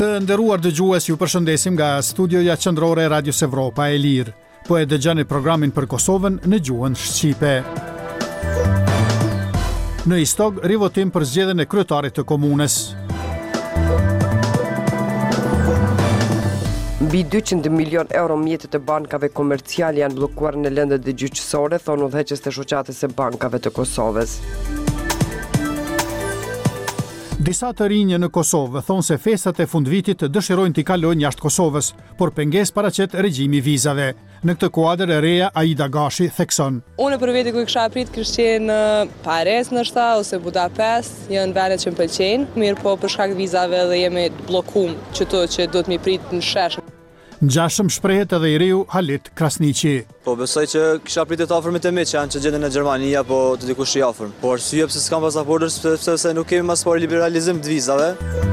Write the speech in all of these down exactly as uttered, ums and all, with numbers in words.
Të nderuar dëgjues, ju përshëndesim nga studioja qendrore e Radios Evropa e Lirë. Po e dëgjoni programin për Kosovën në gjuhën shqipe. Në Istog, rivotim për zgjedhjen e kryetarit të komunës. Mbi dyqind milion euro mjetet e bankave komerciale janë bllokuar në lëndët e gjyqësore, thonë udhëheqës të shoqatës e bankave të Kosovës. Disa të rinj në Kosovë thonë se festat e fundvitit dëshirojnë t'i kalojnë jashtë Kosovës, por pengesë paraqet regjimi vizave. Në këtë kuadër e reja Aida Gashi thekson. Unë për veti ku kisha prit kishte qenë në Paris ndoshta ose Budapest, janë vendet që më pëlqejnë, mirë po për shkak të vizave dhe jemi bllokuar qëto që duhet mi prit në shesh. Ngjashëm shprehet edhe i riu Halit Krasniqi. Po besoj që kisha pritet të afërmit e mi që janë që gjenden në Gjermani apo të dikush i afërm. Por arsye pse s'kam pasaportër sepse nuk kemi mas pari liberalizim të vizave.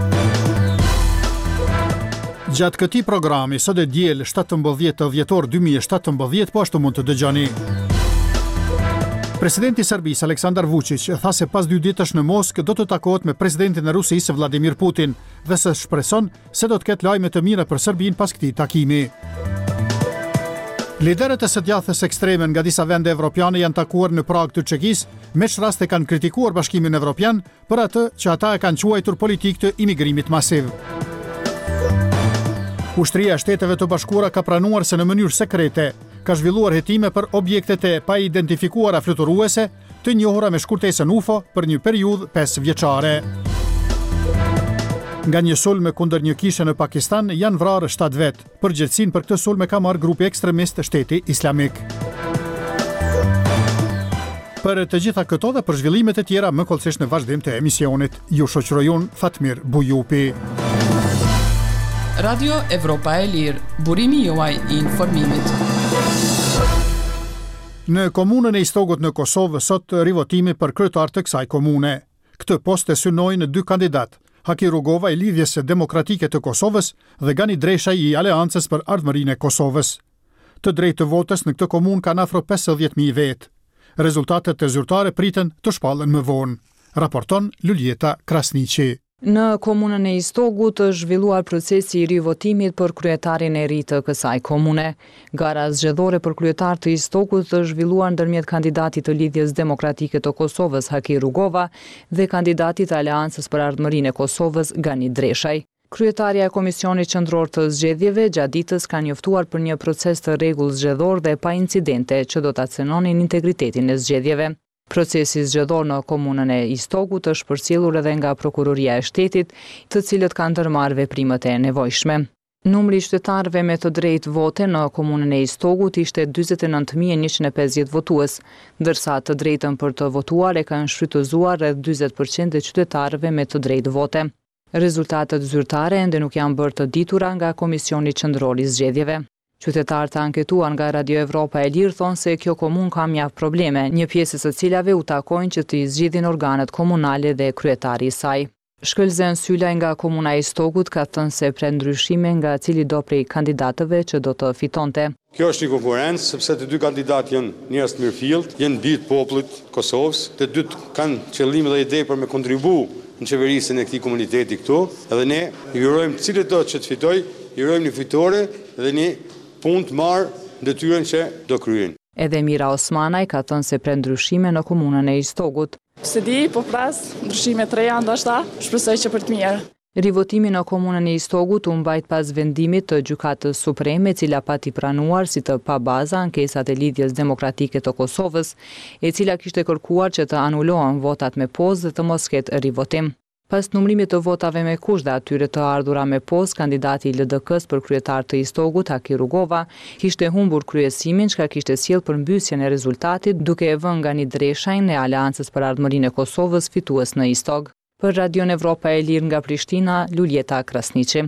Gjatë këtij programi sot e diel shtatëmbëdhjetë dhjetor dy mijë e shtatëmbëdhjetë po ashtu mund të dëgjoni. Presidenti i Serbisë Aleksandar Vučić tha se pas dy ditësh në Moskë do të takohet me presidentin e Rusisë Vladimir Putin dhe se shpreson se do të ketë lajme të mira për Serbinë pas këtij takimi. Liderët e së djathës ekstreme nga disa vende evropiane janë takuar në Prag të Çekisë, me çraste kanë kritikuar Bashkimin Evropian për atë që ata e kanë quajtur politikë të imigrimit masiv. Ushtria e Shteteve të Bashkuara ka pranuar se në mënyrë sekrete ka zhvilluar hetime për objektet e pa identifikuara fluturuese të njohura me shkurtesën U F O për një periudhë pesë vjeçare. Nga një sulm kundër një kishe në Pakistan janë vrarë shtatë vet. Përgjegjësinë për këtë sulm e ka marrë grupi ekstremist Shteti Islamik. Për të gjitha këto dhe për zhvillimet e tjera më kollësisht në vazhdim të emisionit, ju shoqëroj unë Fatmir Bujupi. Radio Evropa e Lirë, burimi juaj i informimit. Në komunën e Istogut në Kosovë sot rivotimi për kryetar të kësaj komune. Këtë post e synojnë dy kandidat, Haki Rugova i Lidhjes Demokratike të Kosovës dhe Gani Dreshaj i Aleancës për Ardhmërinë e Kosovës. Të drejtë të votës në këtë komunë kanë afro pesëdhjetë mijë vetë. Rezultatet e zyrtare priten të shpallen më vonë, raporton Luljeta Krasniqi. Në komunën e Istogut është zhvilluar procesi i rivotimit për kryetarin e ri të kësaj komune. Gara zgjedhore për kryetar të Istogut është zhvilluar ndërmjet kandidatit të Lidhjes Demokratike të Kosovës Haki Rugova dhe kandidatit të Aleancës për Ardhmërinë e Kosovës Gani Dreshaj. Kryetaria e Komisionit Qendror të Zgjedhjeve gjatë ditës ka njoftuar për një proces të rregull zgjedhor dhe pa incidente që do ta cenonin integritetin e zgjedhjeve. Procesi zgjedhor në komunën e Istogut është përcjellur edhe nga Prokuroria e Shtetit, të cilët kanë ndërmarrë veprimet e nevojshme. Numri i qytetarëve me të drejtë vote në komunën e Istogut ishte dyzet e nëntë mijë e njëqind e pesëdhjetë votues, ndërsa të drejtën për të votuar e kanë shfrytëzuar rreth dyzet përqind e qytetarëve me të drejtë vote. Rezultatet zyrtare ende nuk janë bërë të ditura nga Komisioni Qendror i Zgjedhjeve. Qytetarët anketuar nga Radio Evropa e Lirë thonë se kjo komunë ka mjaft probleme, një pjesë së cilave u takojnë që të zgjidhin organet komunale dhe kryetari i saj. Shkëlzen Sylaj nga komuna e Istogut ka thënë se pret ndryshime nga cili do prej kandidatëve që do të fitonte. Kjo është një konkurrencë sepse të dy kandidatë janë njerëz të mirëfillt, janë bijtë popullit të Kosovës, të dytë kanë qëllim dhe ide për me kontribu në qeverisjen e këtij komuniteti këtu, edhe ne i urojmë cilët do që të fitojë, i urojmë një fitore dhe një punë të marrë detyrën që do kryejnë. Edhe Mira Osmanaj ka thënë se pret ndryshime në komunën e Istogut. Se di, po pres, ndryshime të reja ndoshta, shpresoj që për të mirë. Rivotimi në komunën e Istogut u mbajt pas vendimit të Gjykatës Supreme, e cila pati pranuar si të pabaza ankesat e Lidhjes Demokratike të Kosovës, e cila kishte kërkuar që të anulohen votat me postë dhe të mos ketë rivotim. Pas numrimit të votave me kusht dhe atyre të ardhura me postë, kandidati i L D K-s për kryetar të Istogut, Haki Rugova, kishte humbur kryesimin, çka kishte sjellë përmbysjen e rezultatit, duke e vënë Gani Dreshajn e Aleancës për Ardhmërinë e Kosovës fitues në Istog. Për Radion Evropa e Lirë nga Prishtina, Luljeta Krasniqi.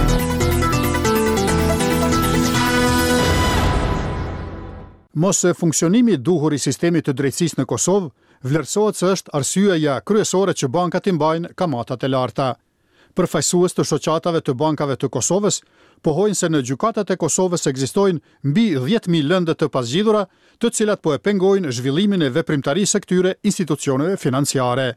Mos funksionimi i duhur i sistemit të drejtësisë në Kosovë vlerësohet se është arsyeja kryesore që bankat i mbajnë kamatat e larta. Përfaqësues të shoqatave të bankave të Kosovës pohojnë se në gjykatat e Kosovës ekzistojnë mbi dhjetë mijë lëndë të pasgjidhura, të cilat po e pengojnë zhvillimin e veprimtarisë së këtyre institucioneve financiare.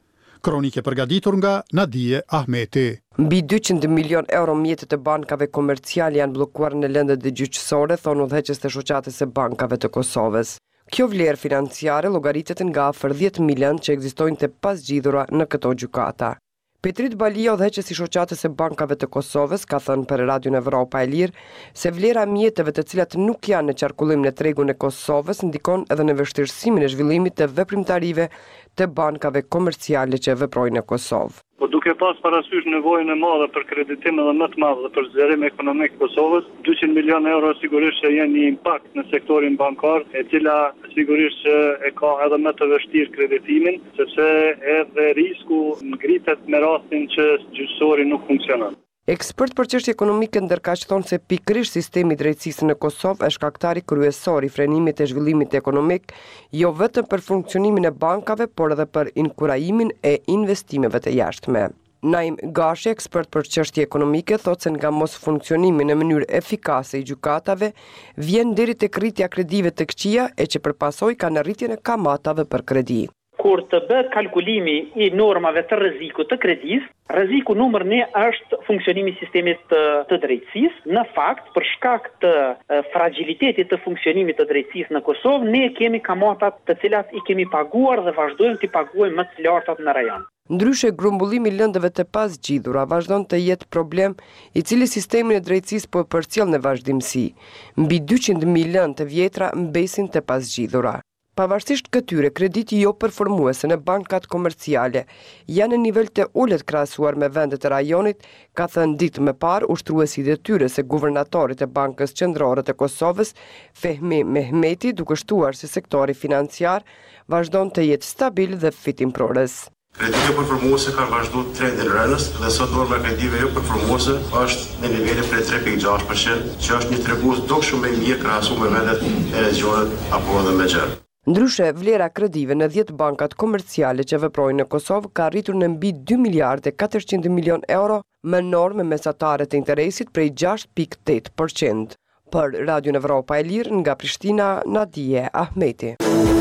Kronike përgatitur nga Nadije Ahmeti. Mbi dyqind milion euro mjetet e bankave komerciale janë bllokuar në lëndët e gjyqësore, thonë udhëheqës të shoqatës së bankave të Kosovës. Kjo vlerë financiare llogaritet nga afër dhjetë mijë lëndë që ekzistojnë të pasgjidhura në këto gjykata. Petrit Balia, udhëheqës i shoqatës së bankave të Kosovës, ka thënë për Radion Evropa e Lirë se vlera mjeteve të cilat nuk janë në qarkullim në tregun e Kosovës ndikon edhe në vështirësimin e zhvillimit të veprimtarive të bankave komerciale që veprojnë në Kosovë. Po duke pas parasysh nevojën e madhe për kreditim edhe më të madh dhe për zgjerim ekonomik të Kosovës, dyqind milion euro sigurisht që janë një impakt në sektorin bankar, e cila sigurisht që e ka edhe më të vështirë kreditimin, sepse edhe risku ngritet me rastin që gjyqësori nuk funksionon. Ekspert për çështje ekonomike ndërkaq thonë se pikërisht sistemi i drejtësisë në Kosovë është shkaktari kryesor i frenimit të zhvillimit ekonomik, jo vetëm për funksionimin e bankave, por edhe për inkurajimin e investimeve të jashtme. Naim Gashi, ekspert për çështje ekonomike, thotë se nga mos funksionimi në mënyrë efikase i gjykatave vjen deri tek rritja kredive të këqija e që përpasoj ka në rritjen e kamatave për kredi. Kur të bëhet kalkulimi i normave të rrezikut të kredisë, rreziku numër një është funksionimi i sistemit të, të drejtësisë. Në fakt, për shkak të fragilitetit të funksionimit të drejtësisë në Kosovë, ne kemi kamatat të cilat i kemi paguar dhe vazhdojmë t'i paguajmë më të lartat në rajon. Ndryshe, grumbullimi i lëndëve të pasgjidhura vazhdon të jetë problem i cili sistemin e drejtësisë po e përcjell në vazhdimsi. Mbi dyqind mijë lëndë të vjetra mbesin të pasgjidhura. Pavarësisht këtyre, krediti jo përformuese në bankat komerciale janë në nivel të ulët krahasuar me vendet e rajonit, ka thënë ditë më parë ushtruesi i detyrës e guvernatorit e Bankës Qendrore të Kosovës, Fehmi Mehmeti, duke shtuar se sektori financiar vazhdon të jetë stabil dhe fitimprores. Kreditë jo përformuese kanë vazhduar trendin rënës dhe sot norma e kredive jo përformuese është në nivele prej tre pikë gjashtë përqind, që është një tregues dukshëm më i mirë krahasuar me vendet e rajonit apo edhe me gjë. Ndryshe, vlera kredive në dhjetë bankat komerciale që veprojnë në Kosovë ka arritur në mbi dy miliardë e katërqind milion euro me norme mesatare të interesit prej gjashtë pikë tetë përqind. Për Radion Evropa e Lirë nga Prishtina, Nadije Ahmeti.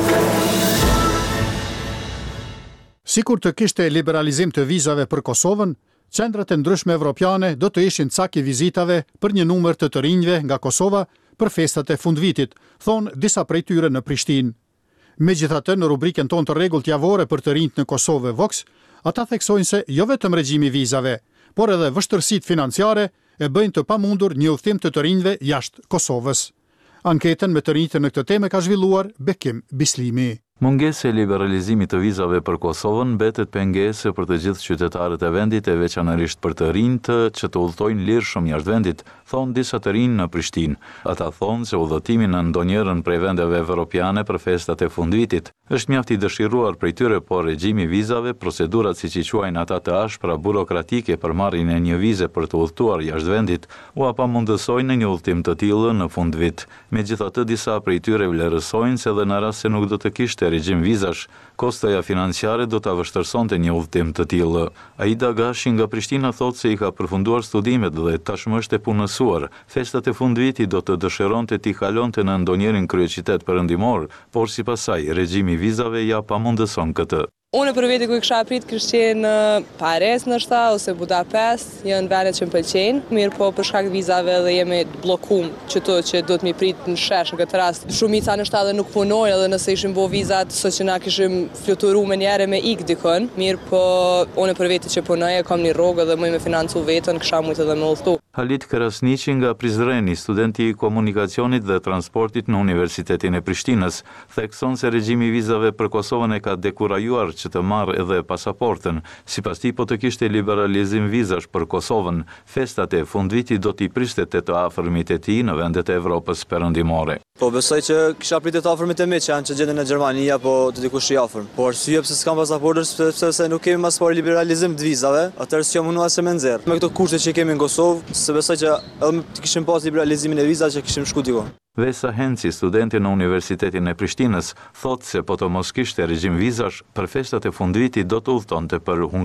Sikur të kishte liberalizim të vizave për Kosovën, qendrat e ndryshme evropiane do të ishin cak i vizitave për një numër të të rinjve nga Kosova për festat e fundvitit, thonë disa prej tyre në Prishtinë. Megjithatë, në rubrikën tonë të rregullt javore për të rinjt në Kosovë Vox, ata theksojnë se jo vetëm regjimi vizave, por edhe vështërsitë financiare e bëjnë të pamundur një udhtim të të rinjve jashtë Kosovës. Anketën me të rinjtë në këtë temë ka zhvilluar Bekim Bislimi. Mungesa e liberalizimit të vizave për Kosovën mbetet pengesë për të gjithë qytetarët e vendit e veçanërisht për të rinjtë që të udhtojnë lirshëm jashtë vendit, thonë disa të rinj në Prishtinë. Ata thonë se udhëtimi në ndonjërin prej vendeve evropiane për festat e fundvitit është mjaft i dëshiruar prej tyre, por regjimi vizave, procedurat siç i quajnë ata të ashpra burokratike për marrjen e një vize për të udhëtuar jashtë vendit, u apamundësojnë një udhëtim të tillë në fundvit. Megjithatë, disa prej tyre vlerësojnë se edhe në rast se nuk do të kishte regjim vizash, kostoja financiare do ta vështërsonte një udhëtim të tillë. Aida Gashi nga Prishtina thotë se i ka përfunduar studimet dhe tashmë është e punësuar. Festat e fundvitit do të dëshironte t'i kalonte në ndonjërin kryeqytet perëndimor, por sipas saj regjimi vizave ja pamundëson këtë. Unë për vete ku i kisha prit kështë qenë Paris nështa ose Budapest, janë vendet që më pëlqejnë, mirë po për shkak vizave dhe jemi blokum që to që do të mi prit në shesh në këtë rast. Shumica nështa dhe nuk punojnë edhe nëse ishim bo vizat, së që na kishim fluturu me njere me ik dikën, mirë po unë për vete që punoj e kam një rogë dhe më me financu vetën, kësha mujtë edhe me ullëtu. Halit Krasniqi nga Prizreni, studenti i komunikacionit dhe transportit në Universitetin e Prishtinës, thekson se regjimi vizave për Kosovën e ka dekurajuar që të marrë edhe pasaportën. Sipas tij, po të kishte liberalizim vizash për Kosovën, festat e fundvitit do t'i priste të të afërmit e tij në vendet e Evropës perëndimore. Po besoj që kisha pritet të afërmit e mi që janë që gjenden në Gjermani apo të dikush i afërm. Por arsye pse s'kam pasaportën sepse nuk kemi mas pari liberalizim të vizave, atëherë s'jam munduar se më nxjerr. Me këto kushte që kemi në Kosovë, se besoj që edhe të kishim pas liberalizimin e vizave që kishim shku diku. Vesa Henci, studenti në Universitetin e Prishtinës, thotë se po të mos kishte regjim vizash, për festat e fundvitit do të udhtonte për Hungari.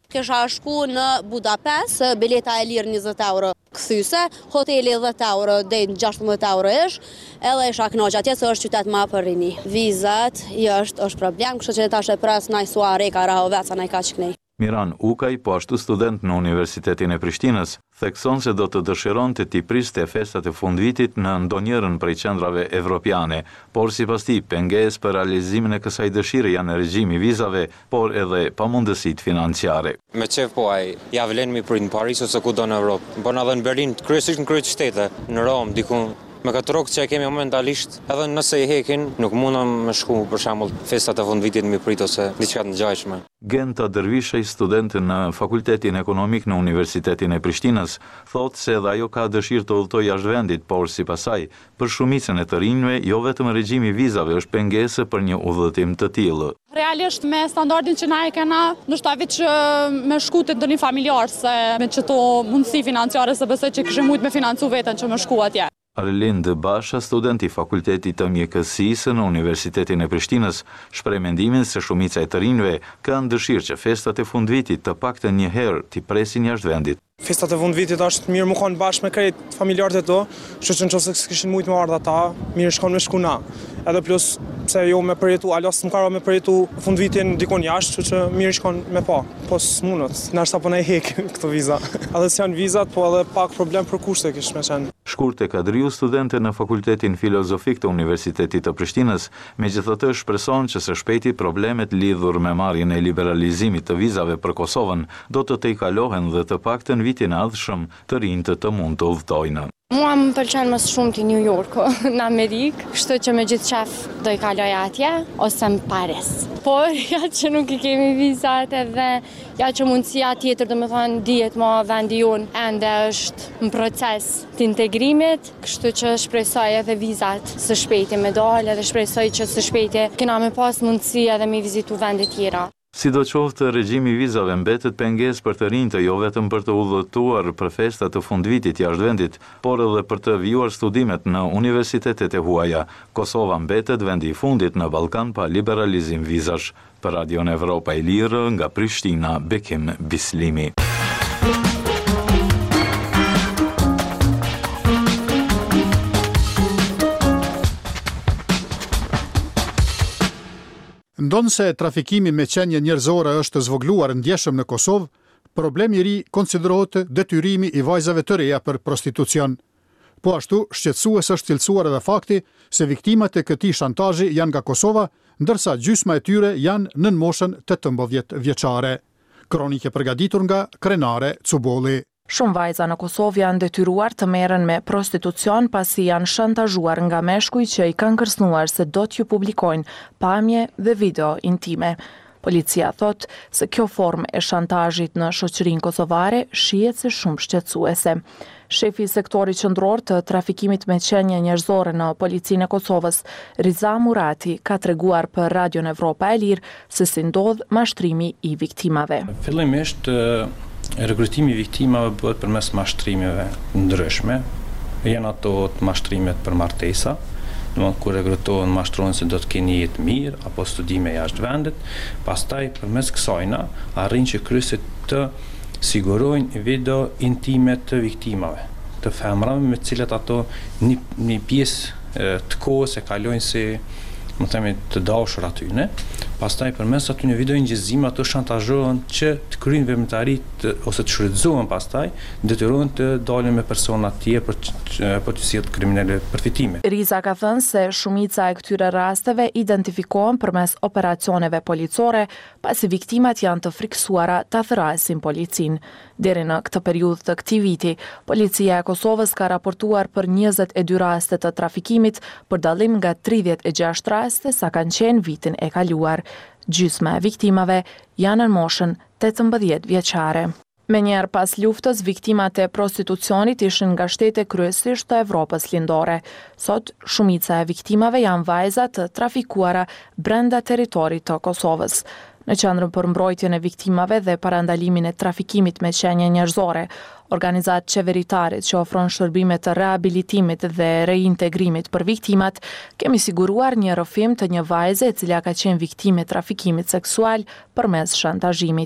Kisha shku në Budapest, bileta e lirë njëzet euro këthyse, hoteli dhjetë euro, dejnë gjashtëmbëdhjetë euro ish, edhe isha knoq atje se është qytet ma për rini. Vizat, jështë është problem, kështë që tash e pres naj suare ka raho veca naj ka qknej. Miran Ukaj, po ashtu student në Universitetin e Prishtinës, thekson se do të dëshiron të t'i priste festat e fundvitit në ndonjërën prej qendrave evropiane, por sipas tij pengesë për realizimin e kësaj dëshire janë regjimi vizave, por edhe pamundësitë financiare. Me qef po aj, ja vlen mi prit në Paris ose kudo në Evropë, po na dhe në Berlin, kryesisht në kryet shtete, në Rom, diku. Me këtë rokë që e kemi momentalisht, edhe nëse i hekin, nuk mundëm me shku për shembull festat e fundvitit mi prit ose diçka të ngjashme. Genta Dërvishaj, student në Fakultetin Ekonomik në Universitetin e Prishtinës, thotë se edhe ajo ka dëshirë të udhëtojë jashtë vendit, por sipas saj, për shumicën e të rinjve, jo vetëm regjimi vizave është pengesë për një udhëtim të tillë. Realisht me standardin që na e kena, ndoshta që me shku te ndonjë familjar se me çto mundësi financiare se besoj që kishim mujt me financu veten që më shku atje. Arlind Basha, student i Fakultetit të Mjekësisë në Universitetin e Prishtinës, shpreh mendimin se shumica e të rinjve kanë dëshirë që festat e fundvitit të paktën një herë t'i presin jashtë vendit. Festat e fundvitit është mirë më kanë bashkë me krejt familjarët e to, kështu që nëse s'kishin mujt me ardha ata, mirë shkon me shku na. Edhe plus se jo me përjetu, alas më karo me përjetu fundvitin dikon jashtë, kështu që mirë shkon me pa. Po s'munët, nërsa po na i hek këto viza. Edhe s'janë vizat, po edhe pak problem për kushte kish me qenë. Shkurte Kadriu, studente në Fakultetin Filozofik të Universitetit të Prishtinës, megjithatë shpreson që së shpejti problemet lidhur me marrjen e liberalizimit të vizave për Kosovën do të tejkalohen dhe të paktën vitin e ardhshëm të rinjtë të mund të udhtojnë. Mua më pëlqen më shumë ti New Yorku në Amerikë, kështu që me gjithë qef do i kaloj atje ose në Paris. Por ja që nuk i kemi vizat edhe ja që mundësia tjetër do me thonë dihet më vendi jonë ende është në proces të integrimit, kështu që shpresoj edhe vizat së shpejti me dalë edhe shpresoj që së shpejti kena me pas mundësi edhe me vizitu vende tjera. Sidoqoftë, regjimi vizave mbetet pengesë për të rinjtë jo vetëm për të udhëtuar për festat të fundvitit jashtë vendit, por edhe për të vijuar studimet në universitetet e huaja. Kosova mbetet vendi i fundit në Ballkan pa liberalizim vizash. Për Radion Evropa e Lirë, nga Prishtina, Bekim Bislimi. Ndonë se trafikimi me qenje njerëzore është zvogluar ndjeshëm në Kosovë, problemi i ri konsiderohet detyrimi i vajzave të reja për prostitucion. Po ashtu, shqetësues është cilësuar edhe fakti se viktimat e këtij shantazhi janë nga Kosova, ndërsa gjysma e tyre janë nën moshën tetëmbëdhjetë vjeçare. Kronike përgatitur nga Krenare Cubolli. Shumë vajza në Kosovë janë detyruar të merren me prostitucion pasi janë shantazhuar nga meshkuj që i kanë kërcënuar se do t'ju publikojnë pamje dhe video intime. Policia thot se kjo formë e shantazhit në shoqërinë kosovare shihet si shumë shqetësuese. Shefi i sektorit qendror të trafikimit me qenje njerëzore në Policinë e Kosovës, Riza Murati, ka treguar për Radion Evropa e Lirë se si ndodh mashtrimi i viktimave. Fillimisht rekrutimi i viktimave bëhet përmes mashtrimeve ndryshme. Janë ato të mashtrimet për martesa, domethënë kur rekrutohen mashtrohen se do të kenë një jetë mirë apo studime jashtë vendit, pastaj përmes kësajna arrin që kryesit të sigurojnë video intime të viktimave, të femrave me të cilat ato një, një pjesë të kohës e kalojnë si më themi të dashur atyne, pastaj përmes atyne video ngjizime ato shantazhohen që të kryejnë veprimtari ose të shfrytëzohen pastaj, detyrohen të dalin me persona të tjerë për për të sjellë kriminale përfitime. Riza ka thënë se shumica e këtyre rasteve identifikohen përmes operacioneve policore, pasi viktimat janë të friksuara ta thrasin policinë. Deri në këtë periudhë të këtij viti, policia e Kosovës ka raportuar për njëzet e dy raste të trafikimit, për dallim nga tridhjetë e gjashtë raste sa kanë qenë vitin e kaluar. Gjysma e viktimave janë në moshën tetëmbëdhjetë vjeçare. Menjëherë pas luftës, viktimat e prostitucionit ishin nga shtete kryesisht të Evropës lindore. Sot, shumica e viktimave janë vajza të trafikuara brenda territorit të Kosovës. Në qendrën për mbrojtjen e viktimave dhe parandalimin e trafikimit me qenje njerëzore, organizatë qeveritare që ofron shërbime të rehabilitimit dhe reintegrimit për viktimat, kemi siguruar një rrëfim të një vajze e cila ka qenë viktime trafikimit seksual përmes shantazhimit.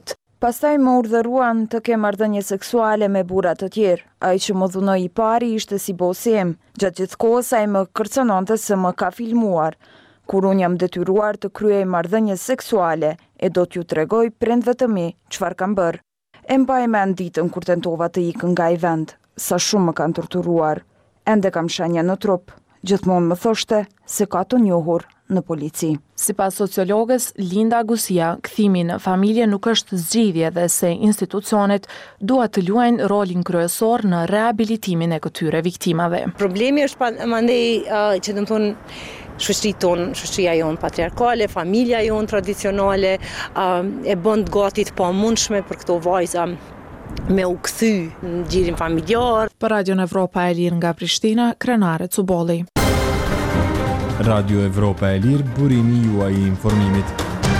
Pastaj më urdhëruan të kem marrëdhënie seksuale me burra të tjerë. Ai që më dhunoi i pari ishte si bosi im. Gjatë gjithë kohës ai më kërcënonte se më ka filmuar. Kur unë jam detyruar të kryej marrëdhënie seksuale, e do t'ju tregoj prindve të mi çfarë kam bërë. E mbaj mend ditën kur tentova të ikë nga ai vend, sa shumë më kanë torturuar. Ende kam shenja në trup. Gjithmonë më thoshte se ka të njohur në polici. Sipas sociologës Linda Agusia, kthimi në familje nuk është zgjidhje dhe se institucionet duhet të luajnë rolin kryesor në rehabilitimin e këtyre viktimave. Problemi është pa mandej uh, që do të thonë shoqëria tonë, shoqëria jonë patriarkale, familja jonë tradicionale uh, e bën gati të pamundshme për këto vajza me u kthy në gjirin familjar. Për Radion Evropa e Lirë nga Prishtina, Krenare Cubolli. Radio Evropa e Lirë, burimi juaj i informimit.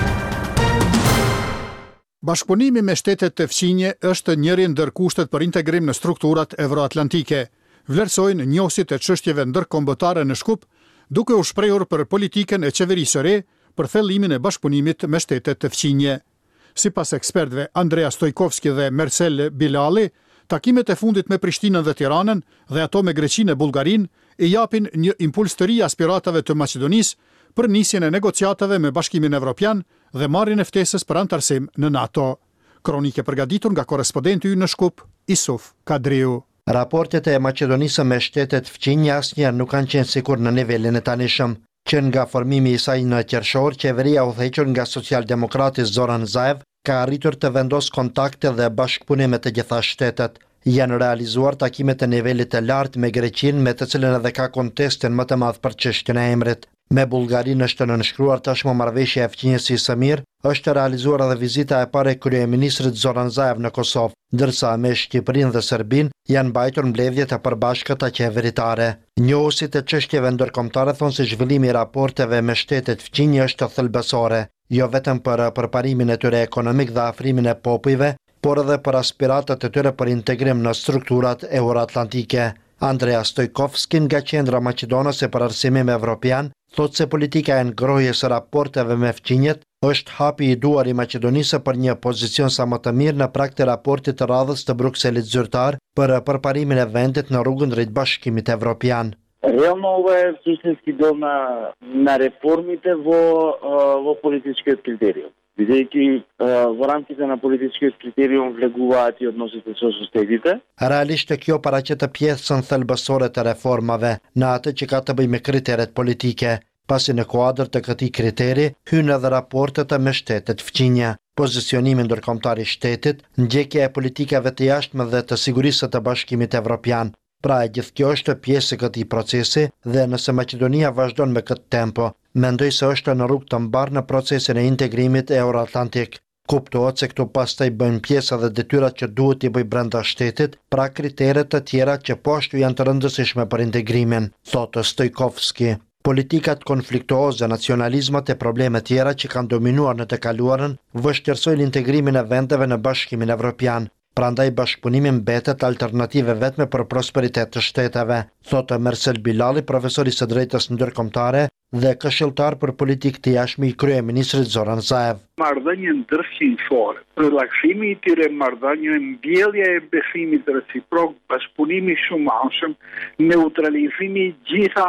Bashkëpunimi me shtetet të fqinje është njëri ndër kushtet për integrim në strukturat evroatlantike. Vlerësojnë njohësit e çështjeve ndërkombëtare në Shkup, duke u shprehur për politikën e qeverisë së re për thellimin e bashkëpunimit me shtetet të fqinje. Sipas ekspertëve Andrea Stojkovski dhe Marcel Bilali, takimet e fundit me Prishtinën dhe Tiranën dhe ato me Greqinë e Bullgarinë i japin një impuls të ri aspiratave të Maqedonisë për nisjen e negociatave me Bashkimin Evropian dhe marrjen e ftesës për antarësim në NATO. Kronike përgatitur nga korrespondenti ynë në Shkup, Isuf Kadriu. Raportet e Maqedonisë me shtetet fqinje asnjëherë nuk kanë qenë sikur në nivelin e tanishëm. Që nga formimi i saj në qershor, qeveria udhëhequr nga socialdemokrati Zoran Zaev ka arritur të vendos kontakte dhe bashkëpunime të gjitha shtetet. Janë realizuar takimet e nivelit të lartë me Greqinë, me të cilën edhe ka kontestin më të madh për çështjen e emrit. Me Bullgarinë është nënshkruar tashmë marrëveshja e fqinjes së Samir, është realizuar edhe vizita e parë e kryeministrit Zoran Zaev në Kosovë, ndërsa me Shqipërinë dhe Serbinë janë mbajtur mbledhjet e përbashkëta qeveritare. Njohësit e çështjeve ndërkombëtare thonë se zhvillimi i raporteve me shtetet fqinje është thelbësore, jo vetëm për përparimin e tyre ekonomik dhe afrimin e popujve, por edhe për aspiratat e tyre për integrim në strukturat euroatlantike. Andrea Stojkovski nga Qendra Maqedonase për Arsimim Evropian thotë se politika e ngrohjes së raporteve me fqinjet është hapi i duar i Maqedonisë për një pozicion sa më të mirë në prag të raportit të radhës të Brukselit zyrtar për përparimin e vendit në rrugën drejt Bashkimit Evropian. Реално ова е всъщност дел на, на реформите во, во политичкиот критериум. Бидејќи во рамките на политичкиот критериум влегуваат и односите со соседите. Realisht kjo paraqet pjesën thelbësore të reformave në atë që ka të bëjë me kriteret politike, pasi në kuadër të këtij kriteri hynë edhe raportet me shtetet fqinje, pozicionimi ndërkombëtar i shtetit, ndjekja e politikave të jashtme dhe të sigurisë të Bashkimit Evropian. Pra e gjithë kjo është pjesë e këtij procesi dhe nëse Maqedonia vazhdon me këtë tempo, mendoj se është në rrugë të mbarë në procesin e integrimit euroatlantik. Kuptohet se këtu pastaj bëjnë pjesë edhe detyrat që duhet t'i bëj brenda shtetit, pra kriteret të tjera që po ashtu janë të rëndësishme për integrimin, thotë Stojkovski. Politikat konfliktuoze, nacionalizmat e probleme tjera që kanë dominuar në të kaluarën vështirësojnë integrimin e vendeve në Bashkimin Evropian. Prandaj bashkëpunimi mbetet alternative vetme për prosperitet të shteteve, thotë Marcel Bilali, profesor i së drejtës ndërkombëtare dhe këshilltar për politikë të jashtme i kryeministrit Zoran Zaev. Marrëdhënie ndërshqyrtore, relaksimi i tyre marrëdhënieve, mbjellja e besimit reciprok, bashkëpunimi shumë anshëm, neutralizimi i gjitha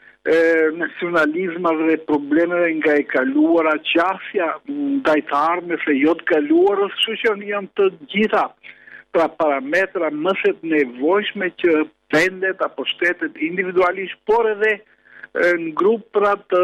nacionalizmave dhe problemeve nga e kaluara, qasja ndaj të ardhmes e jo të kaluarës, kështu që janë të gjitha pra parametra më së nevojshme që vendet apo shtetet individualisht, por edhe në grup pra të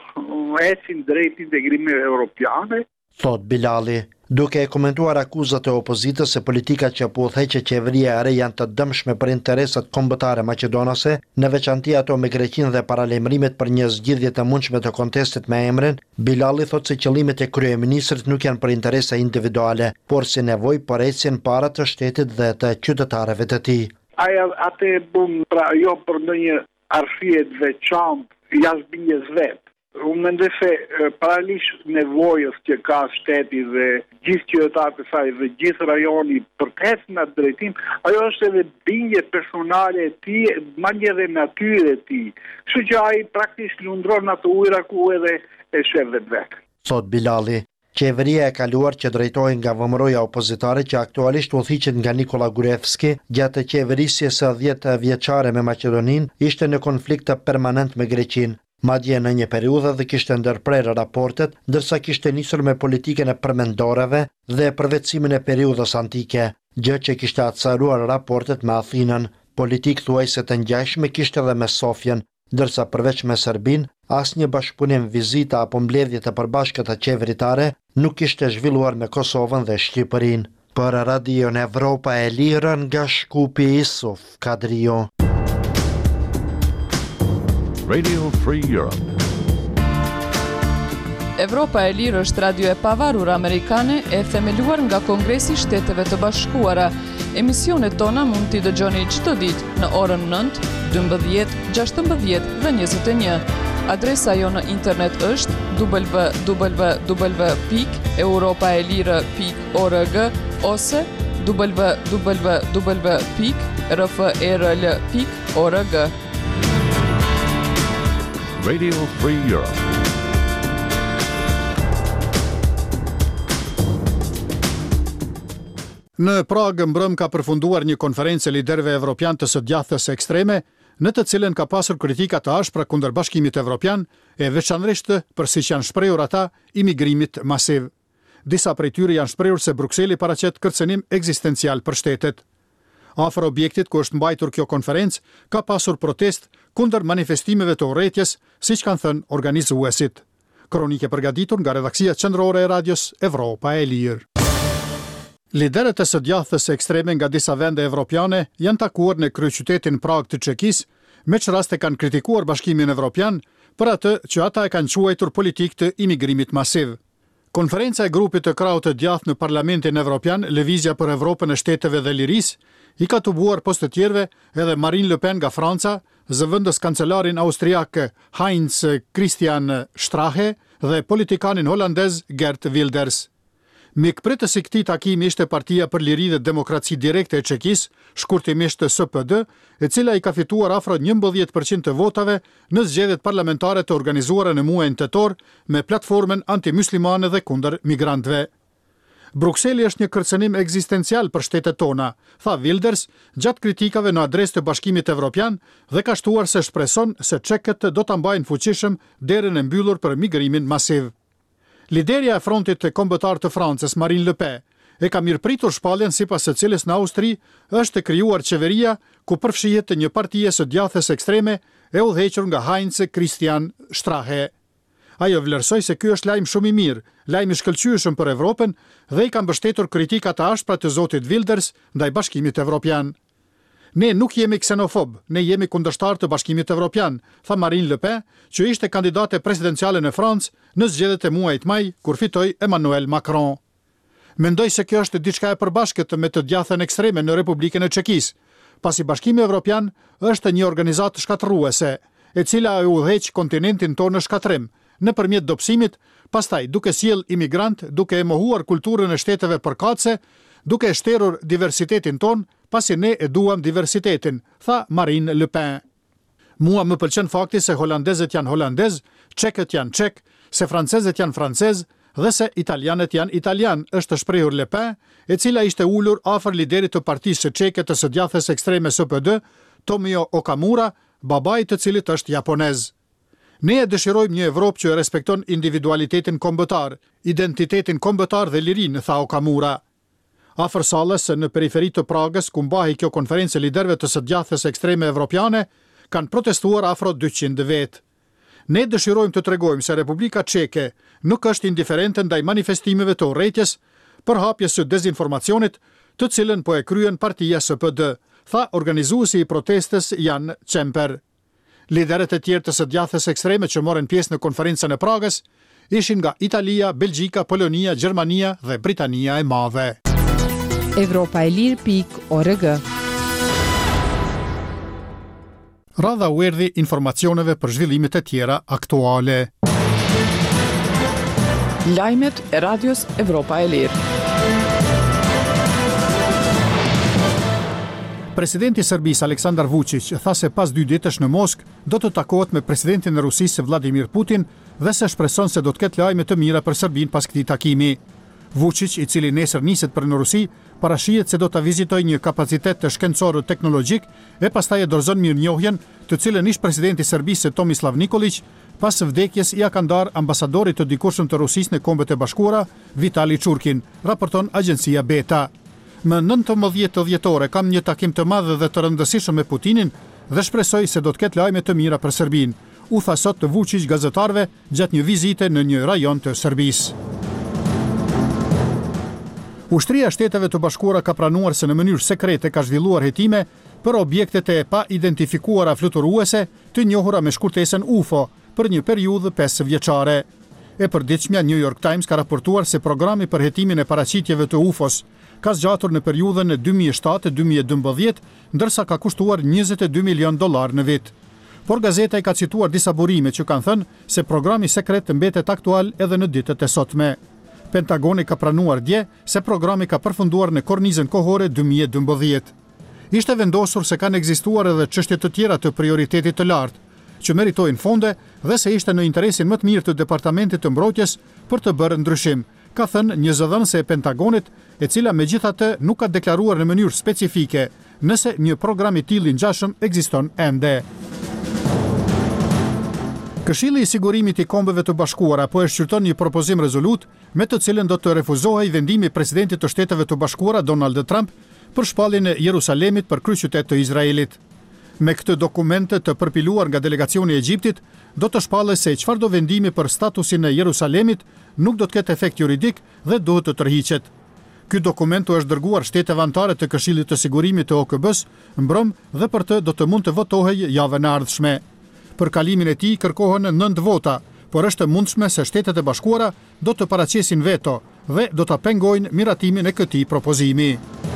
ecin drejt integrimit evropiane. Thot Bilali, duke e komentuar akuzat e opozitës se politikat që po udhëheqë qeveria e re janë të dëmshme për interesat kombëtare maqedonase, në veçanti ato me Greqinë dhe paralajmërimet për një zgjidhje të mundshme të kontestit me emrin, Bilali thot se qëllimet e kryeministrit nuk janë për interese individuale, por si nevojë për ecjen para të shtetit dhe të qytetarëve të tij. Aja atë e bëm pra jo për ndonjë arsye të veçantë jashtëbindjes vet. Unë mendoj se paralisht nevojës që ka shteti dhe gjithë qytetarët e saj dhe gjithë rajoni për të ecur në atë drejtim, ajo është edhe bindje personale e tij, madje edhe natyre e tij. Kështu që ai praktikisht lundron ato ujëra ku edhe e sheh vetë. Thot Bilali, Qeveria e kaluar që drejtohen nga vëmëroja opozitare që aktualisht udhëhiqet nga Nikola Gruevski gjatë qeverisjes së dhjetë vjeçare me Maqedoninë ishte në konflikt permanent me Greqinë. Madje në një periudhë dhe kishte ndërprerë raportet, ndërsa kishte nisur me politikën e përmendoreve dhe përvetësimin e periudhës antike, gjë që kishte atësaruar raportet me Athinën. Politik thuajse të ngjashme kishte edhe me Sofjen, ndërsa përveç me Serbinë, asnjë bashkëpunim, vizita apo mbledhje të përbashkëta qeveritare nuk kishte zhvilluar me Kosovën dhe Shqipërinë. Për Radion Evropa e Lirë nga Shkupi Isuf Kadrio. Radio Free Europe. Evropa e Lirë është radio e pavarur amerikane e themeluar nga Kongresi i Shteteve të Bashkuara. Emisionet tona mund t'i dëgjoni çdo ditë në orën nëntë, dymbëdhjetë, gjashtëmbëdhjetë dhe njëzet e një. Adresa jo në internet është w w w pikë europaelire pikë org ose w w w pikë r f e r l pikë org. Radio Free Europe. Në Prag mbrëm ka përfunduar një konferencë e liderëve evropian të së djathës ekstreme, në të cilën ka pasur kritika të ashpra kundër Bashkimit Evropian e veçanërisht për siç janë shprehur ata imigrimit masiv. Disa prej tyre janë shprehur se Brukseli paraqet kërcënim ekzistencial për shtetet. Afër objektit ku është mbajtur kjo konferencë ka pasur protest kundër manifestimeve të urrëties, siç kanë thënë organizuesit. Kronike përgatitur nga redaksia qendrore e radios Evropa e Lirë. Liderët e së djathës ekstreme nga disa vende evropiane janë takuar në kryeqytetin Prag të Çekisë, me që raste kanë kritikuar Bashkimin Evropian për atë që ata e kanë quajtur politikë të imigrimit masiv. Konferenca e grupit të krahut të djathtë në Parlamentin Evropian, Lëvizja për Evropën e Shteteve dhe Lirisë, i ka tubuar post të tjerëve edhe Marine Le Pen nga Franca, zëvendës kancelarin austriak Heinz Christian Strache dhe politikanin holandez Geert Wilders. Mikpritës i këtij takimi ishte Partia për Liri dhe Demokraci Direkte e Çekisë, shkurtimisht S P D, e cila i ka fituar afro njëmbëdhjetë përqind të votave në zgjedhjet parlamentare të organizuara në muajin tetor me platformën antimuslimane dhe kundër migrantëve. Brukseli është një kërcënim ekzistencial për shtetet tona, tha Wilders, gjatë kritikave në adresë të Bashkimit Evropian dhe ka shtuar se shpreson se çekët do ta mbajnë fuqishëm derën e mbyllur për migrimin masiv. Liderja e frontit kombëtar të Francës, Marine Le Pen, e ka mirëpritur shpalljen sipas së cilës në Austri është të krijuar qeveria ku përfshihet një partie së djathës ekstreme e udhëhequr nga Heinz Christian Strache. Ajo vlerësoi se ky është lajm shumë i mirë, lajm i shkëlqyeshëm për Evropën dhe i ka mbështetur kritikat e ashpra të zotit Wilders ndaj Bashkimit Evropian. Ne nuk jemi ksenofob, ne jemi kundërshtar të Bashkimit Evropian, tha Marine Le Pen, që ishte kandidate presidenciale në Francë në zgjedhjet e muajit maj kur fitoi Emmanuel Macron. Mendoj se kjo është diçka e përbashkët me të djathën ekstreme në Republikën e Çekisë, pasi Bashkimi Evropian është një organizatë shkatërruese, e cila e udhëheq kontinentin tonë në shkatrim, nëpërmjet dobësimit, pastaj duke sjell imigrant, duke e mohuar kulturën e shteteve përkatëse, duke e shterur diversitetin ton, pasi ne e duam diversitetin, tha Marine Le Pen. Mua më pëlqen fakti se holandezët janë holandez, çekët janë çek, se francezët janë francez dhe se italianët janë italian, është shprehur Le Pen, e cila ishte ulur afër liderit të partisë së çeke të së djathës ekstreme S P D, Tomio Okamura, babait të cilit është japonez. Ne e dëshirojmë një Evropë që respekton individualitetin kombëtar, identitetin kombëtar dhe lirinë, tha Okamura. Afër sallës në periferi të Pragës, ku mbahi kjo konferencë e liderëve të së djathës ekstreme evropiane, kanë protestuar afro dyqind vetë. Ne dëshirojmë të tregojmë se Republika Çeke nuk është indiferente ndaj manifestimeve të urrëties, përhapjes së dezinformacionit, të cilën po e kryen partia S P D, tha organizuesi i protestës Jan Çemper. Liderët e tjerë të së djathës ekstreme që morën pjesë në konferencën e Pragës ishin nga Italia, Belgjika, Polonia, Gjermania dhe Britania e Madhe. Evropa e Lirë pikë org. Radha u erdhi informacioneve për zhvillimet e tjera aktuale. Lajmet e radios Evropa e Lirë. Presidenti i Serbisë Aleksandar Vučić tha se pas dy ditësh në Moskë do të takohet me presidentin e Rusisë Vladimir Putin dhe se shpreson se do të ketë lajme të mira për Serbinë pas këtij takimi. Vučić, i cili nesër niset për në Rusi, parashihet se do ta vizitojë një kapacitet të shkencor teknologjik e pastaj e dorëzon mirënjohjen, të cilën ish presidenti i Serbisë Tomislav Nikolić pas vdekjes ja ka ndarë ambasadorit të dikurshëm të Rusisë në Kombet e Bashkuara, Vitali Churkin, raporton agjencia Beta. Më nëntëmbëdhjetë dhjetore kam një takim të madh dhe të rëndësishëm me Putinin dhe shpresoj se do të ketë lajme të mira për Serbinë, u tha sot të Vučić gazetarëve gjatë një vizite në një rajon të Serbisë. Ushtria e Shteteve të Bashkuara ka pranuar se në mënyrë sekrete ka zhvilluar hetime për objektet e pa identifikuara fluturuese të njohura me shkurtesën U F O për një periudhë pesë vjeçare. E përditshmja New York Times ka raportuar se programi për hetimin e paraqitjeve të U F O-s ka zgjatur në periudhën e dy mijë e shtatë dy mijë e dymbëdhjetë, ndërsa ka kushtuar njëzet e dy milion dollar në vit. Por gazeta i ka cituar disa burime që kanë thënë se programi sekret mbetet aktual edhe në ditët e sotme. Pentagoni ka pranuar dje se programi ka përfunduar në kornizën kohore dy mijë e dymbëdhjetë. Ishte vendosur se kanë ekzistuar edhe çështje të tjera të prioritetit të lartë, që meritojnë fonde dhe se ishte në interesin më të mirë të Departamentit të Mbrojtjes për të bërë ndryshim, ka thënë një zëdhënëse e Pentagonit, e cila megjithatë nuk ka deklaruar në mënyrë specifike nëse një program i tillë i ngjashëm ekziston ende. Këshilli i Sigurimit i Kombeve të Bashkuara po e shqyrton një propozim rezolut me të cilën do të refuzohej vendimi i presidentit të Shteteve të Bashkuara Donald Trump për shpalljen e Jerusalemit për kryeqytet të Izraelit. Me këtë dokument të përpiluar nga delegacioni i Egjiptit, do të shpallet se çfarëdo vendimi për statusin e Jerusalemit nuk do të ketë efekt juridik dhe duhet të tërhiqet. Ky dokument u është dërguar shteteve anëtare të Këshillit të Sigurimit të O K B-s mbrëm dhe për të do të mund të votohej javën e ardhshme. Për kalimin e tij kërkohen nëntë vota, por është e mundshme se Shtetet e Bashkuara do të paraqesin veto dhe do ta pengojnë miratimin e këtij propozimi.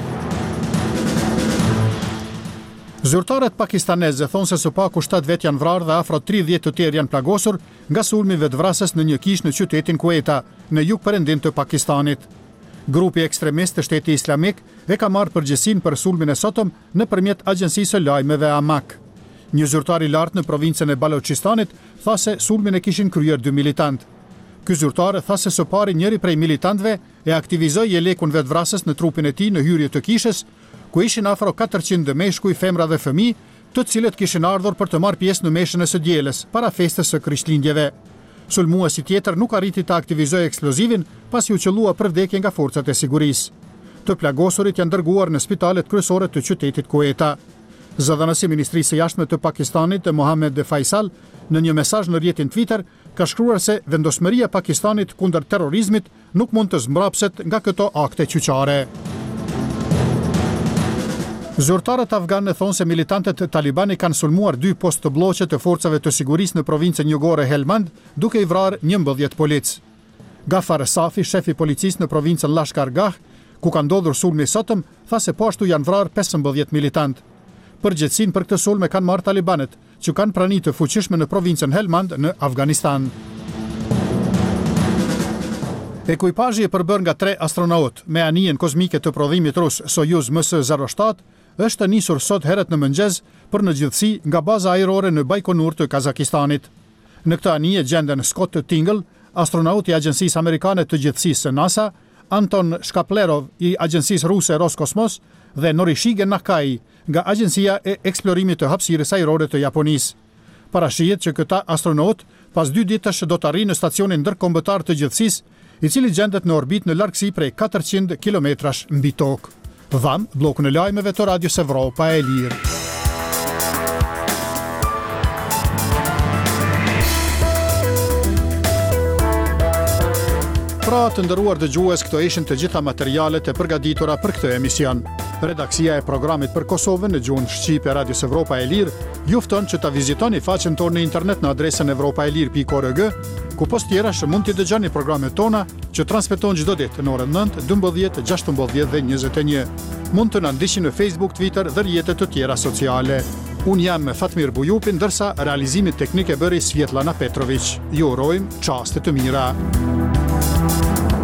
Zyrtarët pakistaneze thonë se së paku shtatë vet janë vrarë dhe afro tridhjetë të tjerë janë plagosur nga sulmi vetvrasës në një kishë në qytetin Kuweta, në jug-perëndim të Pakistanit. Grupi ekstremist të Shtetit Islamik e ka marrë përgjegjësinë për sulmin e sotëm nëpërmjet agjencisë së lajmeve Amak. Një zyrtar i lartë në provincën e Balochistanit tha se sulmin e kishin kryer dy militant. Ky zyrtar tha se së pari njëri prej militantëve e aktivizoi jelekun vetvrasës në trupin e tij në hyrje të kishës, ku ishin afro katërqind meshkuj, femra dhe fëmijë, të cilët kishin ardhur për të marrë pjesë në meshën e së dielës para festës së Krishtlindjeve. Sulmuesi tjetër nuk arriti të aktivizojë eksplozivin pasi u qellua për vdekje nga forcat e sigurisë. Të plagosurit janë dërguar në spitalet kryesore të qytetit Kuweta. Zëdhënësi i Ministrisë së Jashtme të Pakistanit, Mohammed Faisal, në një mesazh në rrjetin Twitter, ka shkruar se vendosmëria e Pakistanit kundër terrorizmit nuk mund të zmbrapset nga këto akte gjyqare. Zyrtarët afganë thonë se militantët talibani kanë sulmuar dy post të bloqe të forcave të sigurisë në provincën jugore Helmand, duke i vrarë njëmbëdhjetë polic. Gafar Safi, shefi policisë në provincën Lashkar Gah, ku ka ndodhur sulmi sotëm, tha se po ashtu janë vrarë pesëmbëdhjetë militant. Përgjegjësinë për këtë sulm e kanë marrë talibanët, që kanë prani të fuqishme në provincën Helmand në Afganistan. Ekuipazhi e përbër nga tre astronautë me anijen kozmike të prodhimit rus Soyuz M S zero shtatë është nisur sot herët në mëngjes për në gjithësi nga baza ajrore në Baikonur të Kazakistanit. Në këtë anije gjenden Scott Tingle, astronaut i Agjencisë Amerikane të Gjithësisë së NASA, Anton Shkaplerov i Agjencisë Ruse Roskosmos dhe Norishige Nakai nga Agjencia e Eksplorimit të Hapësirës Ajrore të Japonisë. Parashihet që këta astronaut pas dy ditësh do të arrijnë në stacionin ndërkombëtar të Gjithësisë, i cili gjendet në orbit në largësi prej katërqind kilometrash mbi tokë. Dham, blokun e lajmeve të Radios Evropa e Lirë. Pra të ndëruar dëgjues, këto ishin të gjitha materialet e përgatitura për këtë emision. Redaksia e programit për Kosovën në gjuhën shqipe Radios Evropa e Lirë ju fton që ta vizitoni faqen tonë në internet në adresën evropaelir pikë org, ku post tjerash mund të dëgjoni programet tona që transmeton çdo ditë në orën nëntë, dymbëdhjetë, gjashtëmbëdhjetë dhe njëzet e një. Mund të na ndiqni në Facebook, Twitter dhe rrjetet të tjera sociale. Unë jam Fatmir Bujupi, ndërsa realizimin teknik e bëri Svjetlana Petrović. Ju urojmë çaste të mira.